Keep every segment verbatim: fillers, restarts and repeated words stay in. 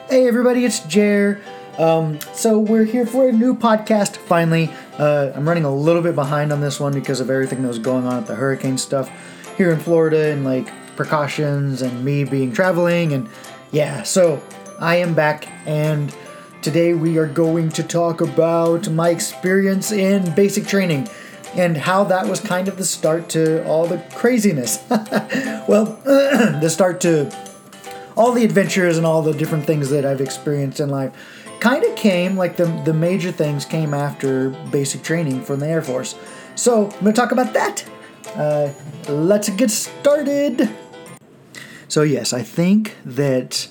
Hey everybody, it's Jer. Um, so we're here for a new podcast finally. Uh, I'm running a little bit behind on this one because of everything that was going on with the hurricane stuff here in Florida and like precautions and me being traveling and yeah, so I am back and today we are going to talk about my experience in basic training and how that was kind of the start to all the craziness. Well, the start to all the adventures and all the different things that I've experienced in life kind of came, like the, the major things came after basic training from the Air Force. So I'm going to talk about that. Uh, let's get started. So yes, I think that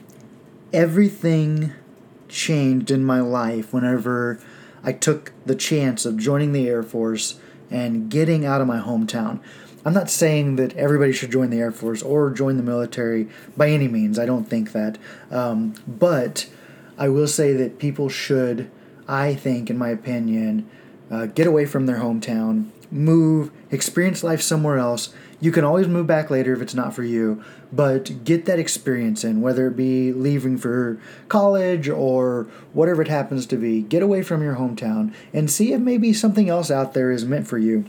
everything changed in my life whenever I took the chance of joining the Air Force and getting out of my hometown. I'm not saying that everybody should join the Air Force or join the military by any means. I don't think that. Um, but I will say that people should, I think, in my opinion, uh, get away from their hometown, move, experience life somewhere else. You can always move back later if it's not for you, but get that experience in, whether it be leaving for college or whatever it happens to be. Get away from your hometown and see if maybe something else out there is meant for you.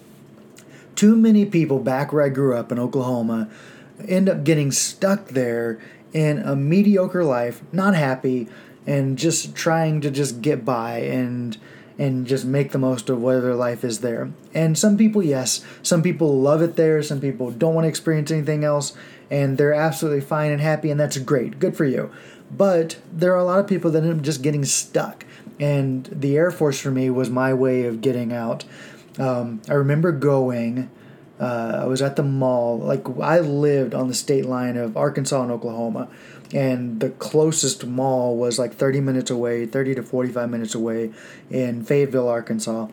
Too many people back where I grew up in Oklahoma end up getting stuck there in a mediocre life, not happy, and just trying to just get by and and just make the most of whatever their life is there. And some people, yes, some people love it there, some people don't want to experience anything else, and they're absolutely fine and happy, and that's great. Good for you. But there are a lot of people that end up just getting stuck, and the Air Force for me was my way of getting out. Um, I remember going, uh, I was at the mall, like I lived on the state line of Arkansas and Oklahoma, and the closest mall was like thirty minutes away, thirty to forty-five minutes away in Fayetteville, Arkansas.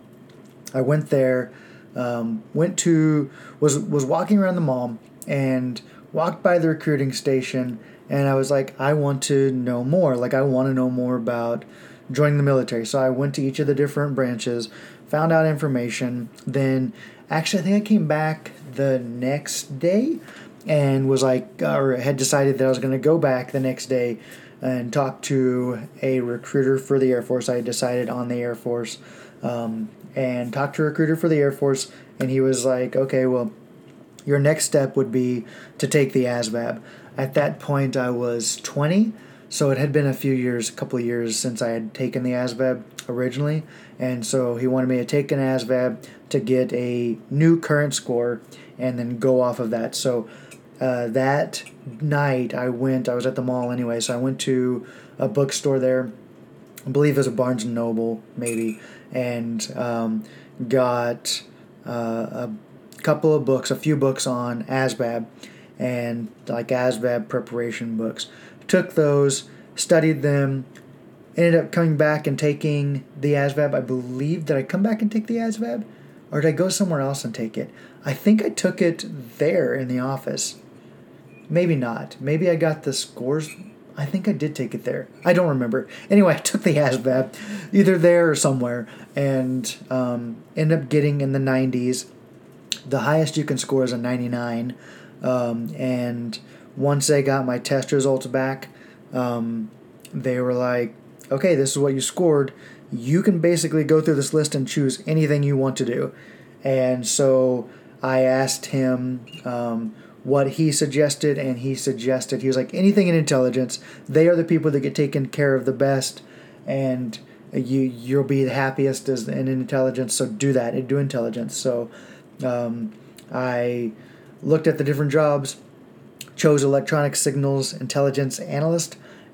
I went there, um, went to, was, was walking around the mall and walked by the recruiting station, and I was like, I want to know more, like I want to know more about joining the military. So I went to each of the different branches, found out information, then actually I think I came back the next day and was like, or had decided that I was going to go back the next day and talk to a recruiter for the Air Force. I had decided on the Air Force um, and talked to a recruiter for the Air Force, and he was like, okay, well, your next step would be to take the A S V A B. At that point I was twenty, so it had been a few years, a couple of years since I had taken the A S V A B originally, and so he wanted me to take an A S V A B to get a new current score and then go off of that. So uh, that night I went, I was at the mall anyway, so I went to a bookstore there, I believe it was a Barnes and Noble maybe, and um, got uh, a couple of books, a few books on A S V A B and like A S V A B preparation books. Took those, studied them, ended up coming back and taking the A S V A B. I believe, did I come back and take the A S V A B? Or did I go somewhere else and take it? I think I took it there in the office. Maybe not. Maybe I got the scores. I think I did take it there. I don't remember. Anyway, I took the A S V A B either there or somewhere and um, ended up getting in the nineties. The highest you can score is a ninety-nine. Um, and once I got my test results back, um, they were like, okay, this is what you scored. You can basically go through this list and choose anything you want to do. And so I asked him um, what he suggested, and he suggested, he was like, anything in intelligence. They are the people that get taken care of the best, and you, you'll be the happiest as in intelligence, so do that, and do intelligence. So um, I looked at the different jobs, chose electronic signals intelligence analyst,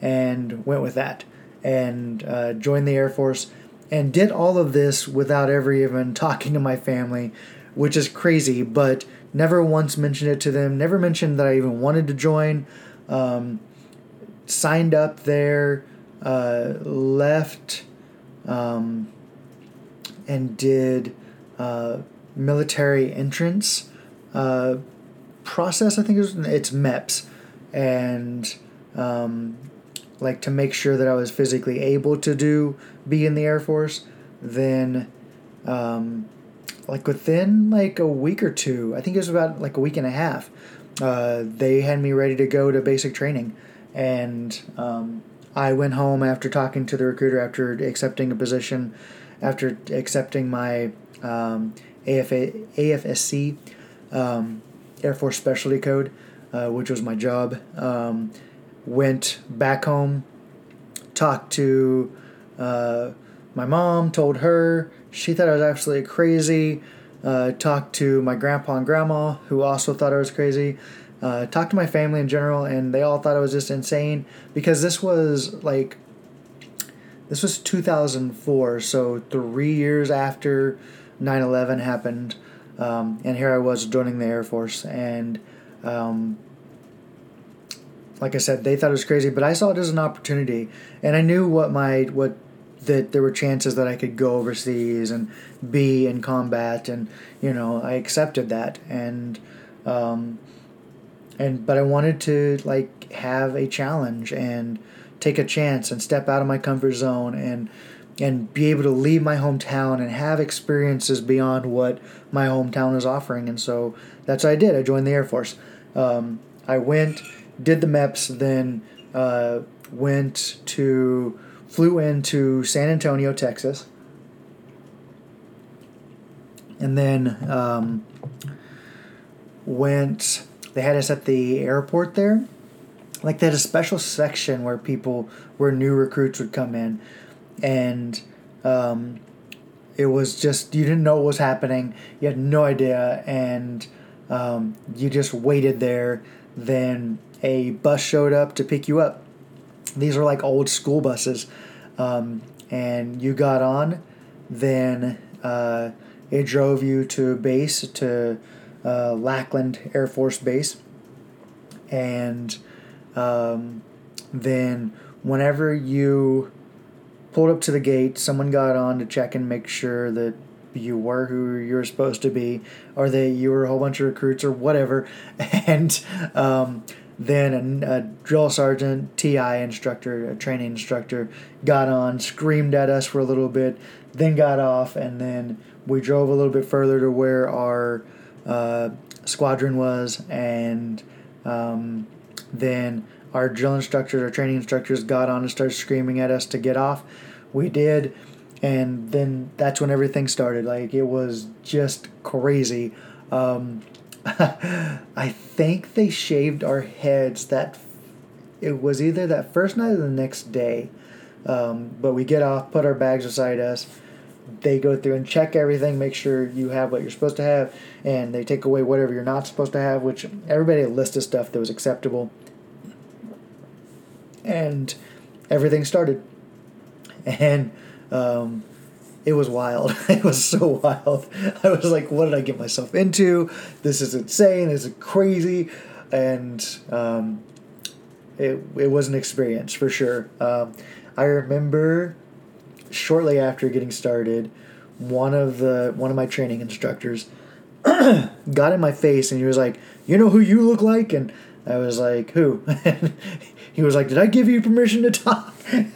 and went with that, and uh, joined the Air Force, and did all of this without ever even talking to my family, which is crazy, but never once mentioned it to them, never mentioned that I even wanted to join, um, signed up there, uh, left, um, and did uh, military entrance uh, process, I think it was, it's MEPS, and um, like to make sure that I was physically able to do, be in the Air Force, then um, like within like a week or two, I think it was about like a week and a half, uh, they had me ready to go to basic training, and um, I went home after talking to the recruiter, after accepting a position, after accepting my um, A F A, A F S C, um, Air Force Specialty Code, uh, which was my job. Um, went back home, talked to uh, my mom, told her. She thought I was absolutely crazy. Uh, talked to my grandpa and grandma, who also thought I was crazy. Uh, talked to my family in general, and they all thought I was just insane, because this was like, this was two thousand four, so three years after nine eleven happened, um, and here I was joining the Air Force, and um, like I said, they thought it was crazy, but I saw it as an opportunity, and I knew what my what that there were chances that I could go overseas and be in combat, and you know I accepted that, and um, and but I wanted to like have a challenge and take a chance and step out of my comfort zone and and be able to leave my hometown and have experiences beyond what my hometown is offering, and so that's what I did. I joined the Air Force. Um, I went, did the MEPS, then uh, went to flew into San Antonio, Texas, and then um, went. They had us at the airport there. Like they had a special section where people, where new recruits would come in, and um, it was just, you didn't know what was happening. You had no idea, and um, you just waited there. Then a bus showed up to pick you up. These are like old school buses, um, and you got on. Then uh, it drove you to base, to uh, Lackland Air Force Base, and um, then whenever you pulled up to the gate, someone got on to check and make sure that you were who you were supposed to be, or that you were a whole bunch of recruits or whatever, and um, then a, a drill sergeant, T I instructor, a training instructor, got on, screamed at us for a little bit, then got off, and then we drove a little bit further to where our uh, squadron was, and um, then our drill instructors, our training instructors got on and started screaming at us to get off. We did, and then that's when everything started. Like, it was just crazy. Um, I think they shaved our heads that, it was either that first night or the next day. Um, but we get off, put our bags beside us. They go through and check everything, make sure you have what you're supposed to have, and they take away whatever you're not supposed to have, which everybody had a list of stuff that was acceptable. And everything started. And um, it was wild. It was so wild. I was like, what did I get myself into? This is insane. This is crazy. And um, it, it was an experience for sure. Um, I remember shortly after getting started, one of the one of my training instructors got in my face and he was like, "You know who you look like?" And I was like, "Who?" He was like, "Did I give you permission to talk?"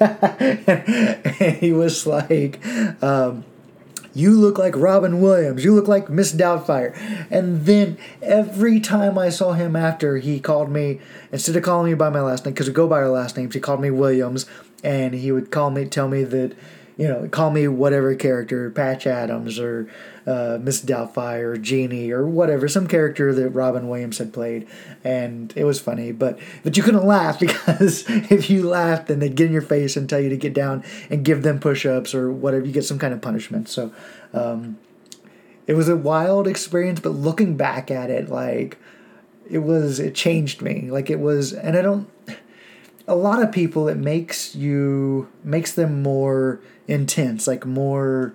And he was like, um, "You look like Robin Williams. You look like Miss Doubtfire." And then every time I saw him after, he called me, instead of calling me by my last name, because we go by our last names, he called me Williams, and he would call me, tell me that, you know, call me whatever character, Patch Adams or uh, Miss Doubtfire or Jeannie or whatever, some character that Robin Williams had played. And it was funny, but but you couldn't laugh, because if you laughed, then they'd get in your face and tell you to get down and give them push-ups or whatever. You get some kind of punishment. So um, it was a wild experience, but looking back at it, like, it was, it changed me. Like, it was, and I don't, a lot of people, it makes you, makes them more intense, like more,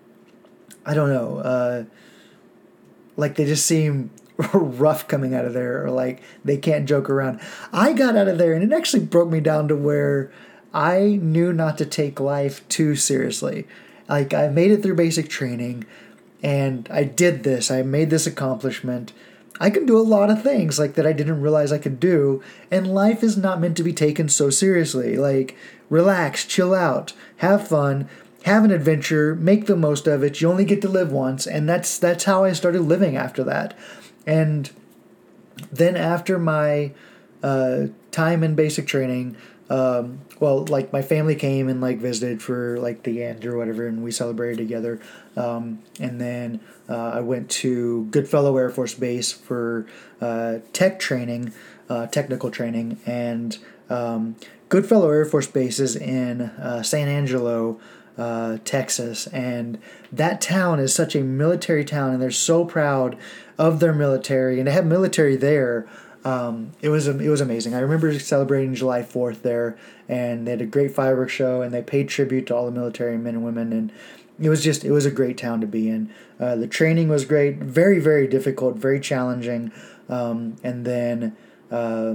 I don't know, uh, like they just seem rough coming out of there, or like they can't joke around. I got out of there and it actually broke me down to where I knew not to take life too seriously. Like, I made it through basic training and I did this, I made this accomplishment. I can do a lot of things like that I didn't realize I could do, and life is not meant to be taken so seriously. Like, relax, chill out, have fun, have an adventure, make the most of it. You only get to live once, and that's that's how I started living after that. And then after my uh, time in basic training, um, well, like my family came and like visited for like the end or whatever, and we celebrated together. Um, and then uh, I went to Goodfellow Air Force Base for uh, tech training, uh, technical training, and um, Goodfellow Air Force Base is in uh, San Angelo, uh, Texas, and that town is such a military town, and they're so proud of their military, and to have military there. Um, it was it was amazing. I remember celebrating July fourth there, and they had a great fireworks show, and they paid tribute to all the military men and women, and it was just it was a great town to be in. Uh, the training was great, very very difficult, very challenging, um, and then uh,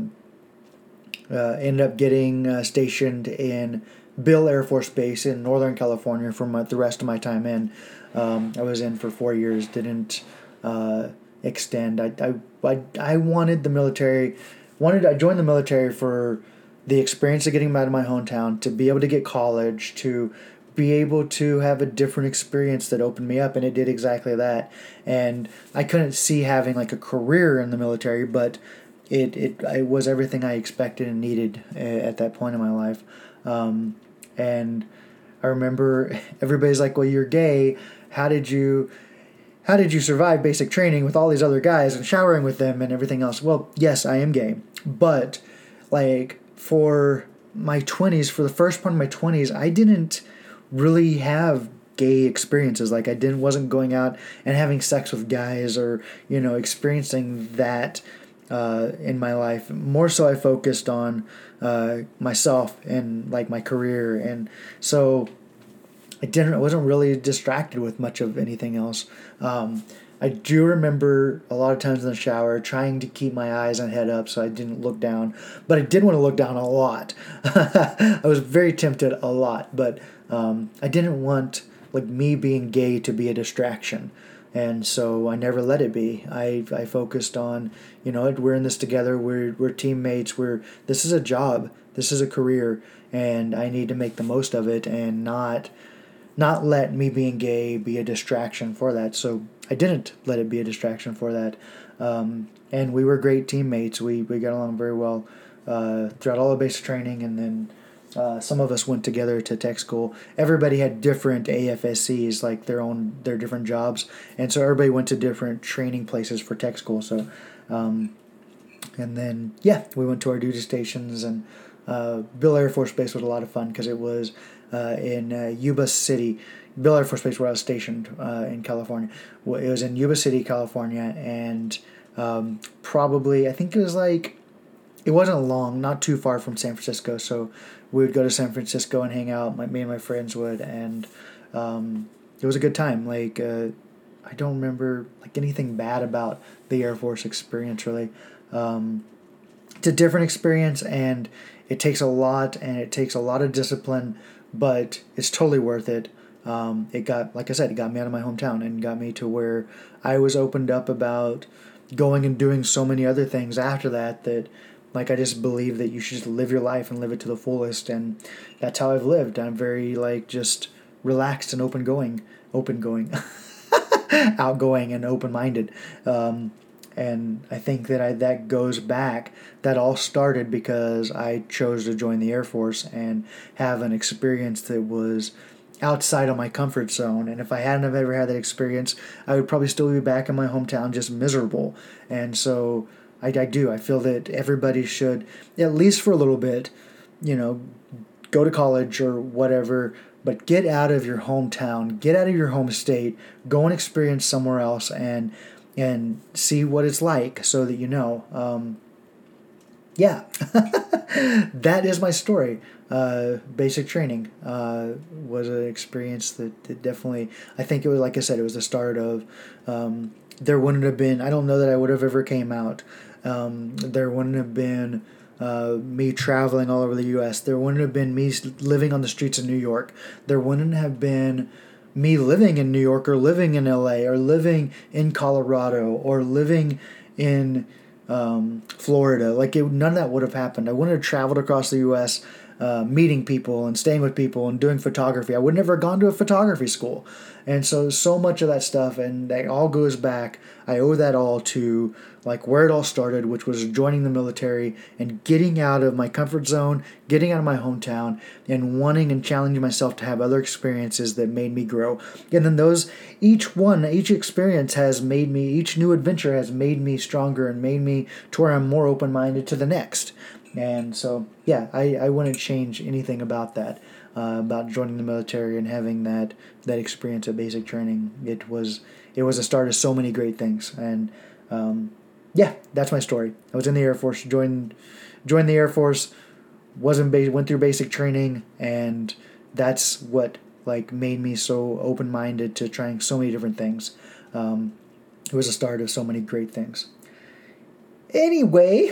uh, ended up getting uh, stationed in Bill Air Force Base in Northern California for my, the rest of my time in. Um, I was in for four years. Didn't. Uh, extend. I, I, I, I wanted the military, wanted I joined the military for the experience of getting out of my hometown, to be able to get college, to be able to have a different experience that opened me up, and it did exactly that. And I couldn't see having like a career in the military, but it, it, it was everything I expected and needed at that point in my life. Um, and I remember everybody's like, well, you're gay. How did you... How did you survive basic training with all these other guys and showering with them and everything else? Well, yes, I am gay. But, like, for my twenties, for the first part of my twenties, I didn't really have gay experiences. Like, I didn't wasn't going out and having sex with guys or, you know, experiencing that uh, in my life. More so I focused on uh, myself and, like, my career. And so... I didn't. I wasn't really distracted with much of anything else. Um, I do remember a lot of times in the shower trying to keep my eyes and head up so I didn't look down, but I did want to look down a lot. I was very tempted a lot, but um, I didn't want like me being gay to be a distraction, and so I never let it be. I I focused on, you know, we're in this together. We're we're teammates. We're this is a job. This is a career, and I need to make the most of it and not. Not let me being gay be a distraction for that. So I didn't let it be a distraction for that. Um, and we were great teammates. We we got along very well uh, throughout all the basic training. And then uh, some of us went together to tech school. Everybody had different A F S Cs, like their own, their different jobs. And so everybody went to different training places for tech school. So, um, and then, yeah, we went to our duty stations. And uh, Bill Air Force Base was a lot of fun because it was... Uh, in uh, Yuba City, Bill Air Force Base, where I was stationed uh, in California. Well, it was in Yuba City, California, and um, probably, I think it was like, it wasn't long, not too far from San Francisco, so we would go to San Francisco and hang out, my, me and my friends would, and um, it was a good time. Like, uh, I don't remember like anything bad about the Air Force experience, really. Um, it's a different experience, and it takes a lot, and it takes a lot of discipline, but it's totally worth it. Um, it got, like I said, it got me out of my hometown and got me to where I was opened up about going and doing so many other things after that, that like I just believe that you should just live your life and live it to the fullest, and that's how I've lived. I'm very like just relaxed and open going, open going, outgoing and open minded. Um, And I think that I, that goes back, that all started because I chose to join the Air Force and have an experience that was outside of my comfort zone. And if I hadn't have ever had that experience, I would probably still be back in my hometown just miserable. And so I, I do. I feel that everybody should, at least for a little bit, you know, go to college or whatever, but get out of your hometown, get out of your home state, go and experience somewhere else, and and see what it's like so that you know. Um, yeah, that is my story. Uh, basic training uh, was an experience that, that definitely, I think it was, like I said, it was the start of, um, there wouldn't have been, I don't know that I would have ever came out. Um, there wouldn't have been uh, me traveling all over the U S. There wouldn't have been me living on the streets of New York. There wouldn't have been me living in New York or living in L A or living in Colorado or living in um, Florida. Like, it, none of that would have happened. I wouldn't have traveled across the U S uh, meeting people and staying with people and doing photography. I would never have gone to a photography school. And so, so much of that stuff, and that all goes back, I owe that all to like where it all started, which was joining the military and getting out of my comfort zone, getting out of my hometown, and wanting and challenging myself to have other experiences that made me grow. And then those, each one, each experience has made me, each new adventure has made me stronger and made me to where I'm more open-minded to the next. And so, yeah, I, I wouldn't change anything about that. Uh, about joining the military and having that that experience at basic training. It was it was a start of so many great things, and um, yeah, that's my story. I was in the Air Force, joined joined the Air Force, wasn't ba- went through basic training, and that's what like made me so open minded to trying so many different things. Um, it was a start of so many great things. Anyway.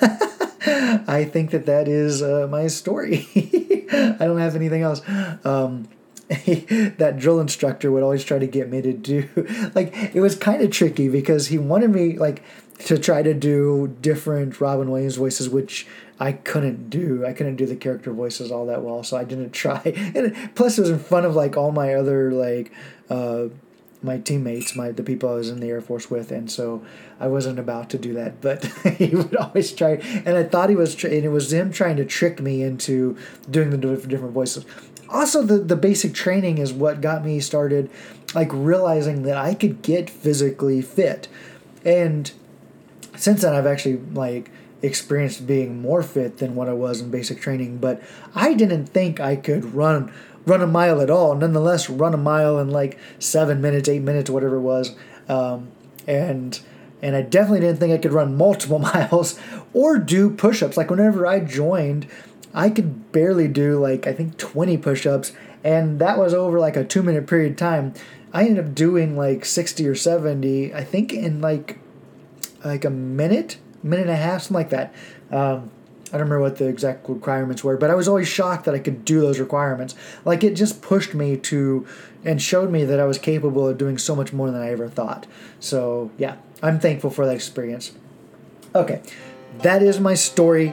I think that that is uh, my story. I don't have anything else. Um, that drill instructor would always try to get me to do, like, it was kind of tricky because he wanted me, like, to try to do different Robin Williams voices, which I couldn't do. I couldn't do the character voices all that well, so I didn't try. And plus, it was in front of, like, all my other, like, uh, my teammates, my the people I was in the Air Force with, and so I wasn't about to do that. But he would always try, and I thought he was, tr- and it was him trying to trick me into doing the different voices. Also, the the basic training is what got me started, like realizing that I could get physically fit, and since then I've actually like experienced being more fit than what I was in basic training. But I didn't think I could run. run a mile at all. Nonetheless, run a mile in like seven minutes, eight minutes, whatever it was. Um, and and I definitely didn't think I could run multiple miles or do push-ups. Like whenever I joined, I could barely do like, I think twenty push-ups. And that was over like a two minute period of time. I ended up doing like sixty or seventy, I think in like, like a minute, minute and a half, something like that. Um, I don't remember what the exact requirements were, but I was always shocked that I could do those requirements. Like, it just pushed me to and showed me that I was capable of doing so much more than I ever thought. So, yeah, I'm thankful for that experience. Okay, that is my story.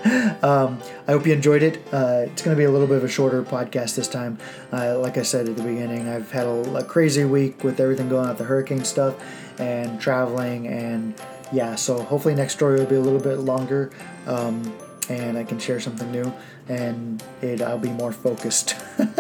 um, I hope you enjoyed it. Uh, it's going to be a little bit of a shorter podcast this time. Uh, like I said at the beginning, I've had a, a crazy week with everything going on with the hurricane stuff and traveling and yeah, so hopefully next story will be a little bit longer, um, and I can share something new, and it I'll be more focused.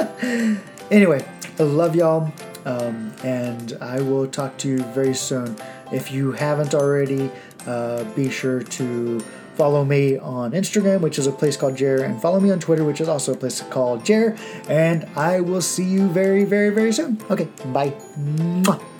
Anyway, I love y'all, um, and I will talk to you very soon. If you haven't already, uh, be sure to follow me on Instagram, which is a place called Jer, and follow me on Twitter, which is also a place called Jer, and I will see you very, very, very soon. Okay, bye. Mwah.